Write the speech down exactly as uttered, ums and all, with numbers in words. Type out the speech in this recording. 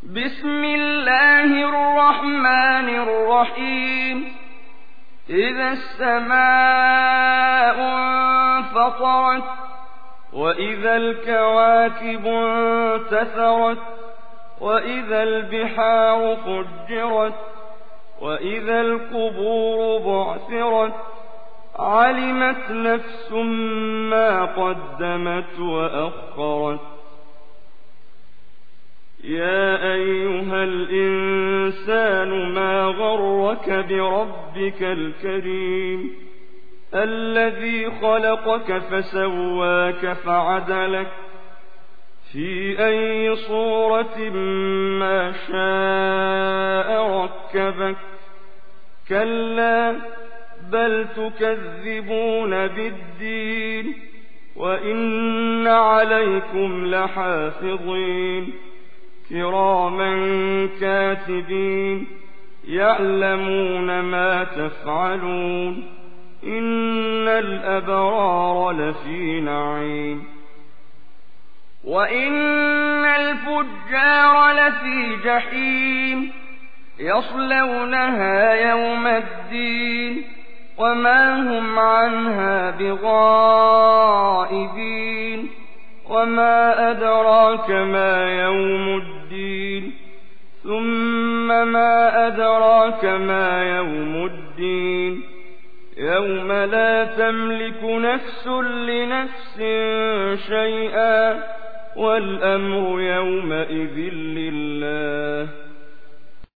بسم الله الرحمن الرحيم إذا السماء انفطرت وإذا الكواكب انتثرت وإذا البحار فجرت وإذا القبور بعثرت علمت نفس ما قدمت وأخرت يا أيها الإنسان ما غرك بربك الكريم الذي خلقك فسواك فعدلك في أي صورة ما شاء ركبك كلا بل تكذبون بالدين وإن عليكم لحافظين كراما كاتبين يعلمون ما تفعلون إن الأبرار لفي نعيم وإن الفجار لفي جحيم يصلونها يوم الدين وما هم عنها بغائبين وما أدراك ما يوم الدين ثم ما أدراك ما يوم الدين يوم لا تملك نفس لنفس شيئا والأمر يومئذ لله